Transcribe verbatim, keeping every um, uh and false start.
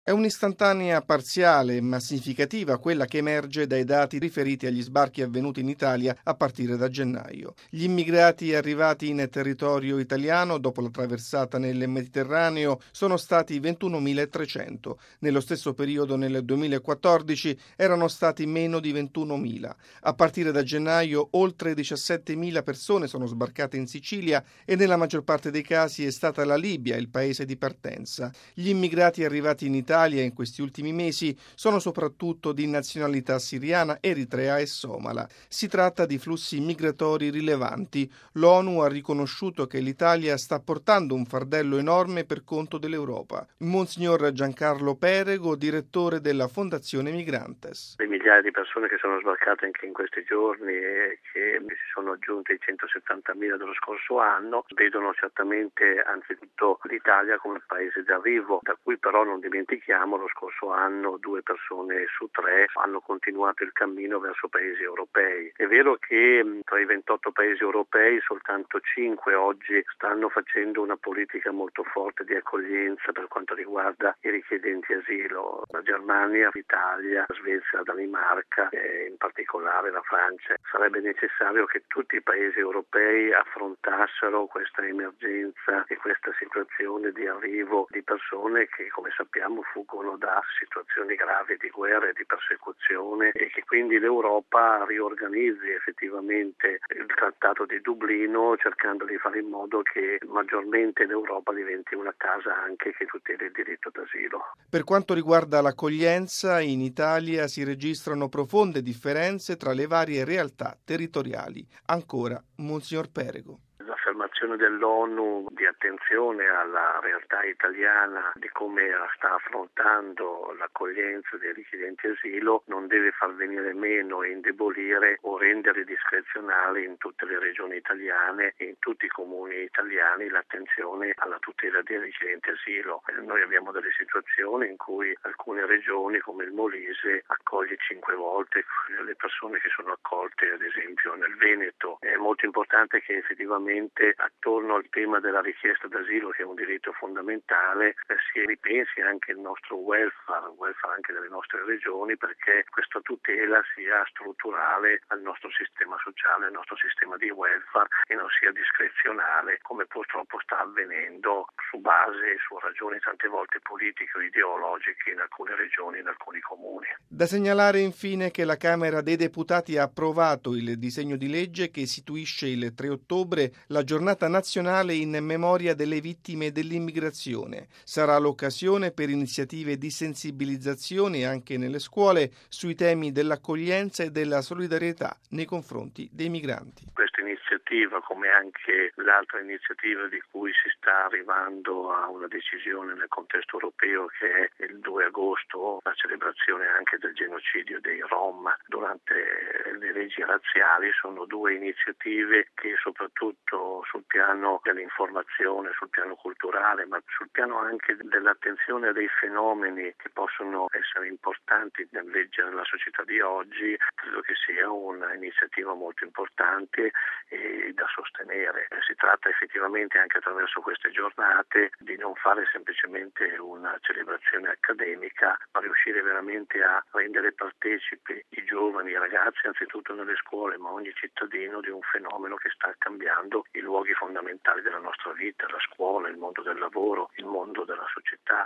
È un'istantanea parziale ma significativa quella che emerge dai dati riferiti agli sbarchi avvenuti in Italia a partire da gennaio. Gli immigrati arrivati in territorio italiano dopo la traversata nel Mediterraneo sono stati ventunomilatrecento. Nello stesso periodo nel duemilaquattordici erano stati meno di ventunomila. A partire da gennaio oltre diciassettemila persone sono sbarcate in Sicilia e nella maggior parte dei casi è stata la Libia il paese di partenza. Gli immigrati arrivati in Italia Italia in questi ultimi mesi sono soprattutto di nazionalità siriana, eritrea e somala. Si tratta di flussi migratori rilevanti. L'ONU ha riconosciuto che l'Italia sta portando un fardello enorme per conto dell'Europa. Monsignor Giancarlo Perego, direttore della Fondazione Migrantes. Le migliaia di persone che sono sbarcate anche in questi giorni e che si sono aggiunte ai centosettantamila dello scorso anno vedono certamente anzitutto l'Italia come paese d'arrivo, da cui però non dimentichiamo lo scorso anno due persone su tre hanno continuato il cammino verso paesi europei. È vero che tra i ventotto paesi europei soltanto cinque oggi stanno facendo una politica molto forte di accoglienza per quanto riguarda i richiedenti asilo: la Germania, l'Italia, la Svezia, la Danimarca e in particolare la Francia. Sarebbe necessario che tutti i paesi europei affrontassero questa emergenza e questa situazione di arrivo di persone che, come sappiamo, fuggono da situazioni gravi di guerra e di persecuzione, e che quindi l'Europa riorganizzi effettivamente il Trattato di Dublino, cercando di fare in modo che maggiormente l'Europa diventi una casa anche che tuteli il diritto d'asilo. Per quanto riguarda l'accoglienza, in Italia si registrano profonde differenze tra le varie realtà territoriali. Ancora, Monsignor Perego. L'affermazione dell'ONU di attenzione alla realtà italiana, di come sta affrontando l'accoglienza dei richiedenti asilo, non deve far venire meno e indebolire o rendere discrezionale in tutte le regioni italiane e in tutti i comuni italiani l'attenzione alla tutela dei richiedenti asilo. Noi abbiamo delle situazioni in cui alcune regioni, come il Molise, accoglie cinque volte le persone che sono accolte, ad esempio nel Veneto. È molto importante che effettivamente attorno al tema della richiesta d'asilo, che è un diritto fondamentale, eh, si ripensi anche il nostro welfare, il welfare anche delle nostre regioni, perché questa tutela sia strutturale al nostro sistema sociale, al nostro sistema di welfare, e non sia discrezionale come purtroppo sta avvenendo su base, su ragioni tante volte politiche o ideologiche in alcune regioni, in alcuni comuni. Da segnalare infine che la Camera dei Deputati ha approvato il disegno di legge che istituisce il tre ottobre la giornata nazionale in memoria delle vittime dell'immigrazione. Sarà l'occasione per iniziative di sensibilizzazione anche nelle scuole sui temi dell'accoglienza e della solidarietà nei confronti dei migranti. Questa iniziativa, come anche l'altra iniziativa di cui si sta arrivando a una decisione nel contesto europeo, che è il due agosto, la celebrazione anche del genocidio dei Rom durante le leggi razziali, sono due iniziative che soprattutto sul piano dell'informazione, sul piano culturale, ma sul piano anche dell'attenzione dei fenomeni che possono essere importanti nel leggere nella società di oggi, credo che sia un'iniziativa molto importante e da sostenere. Si tratta effettivamente anche attraverso queste giornate di non fare semplicemente una celebrazione accademica, ma riuscire veramente a rendere partecipi i giovani, i ragazzi, anzitutto nelle scuole, ma ogni cittadino, di un fenomeno che sta cambiando i luoghi fondamentali della nostra vita, la scuola, il mondo del lavoro, il mondo della società.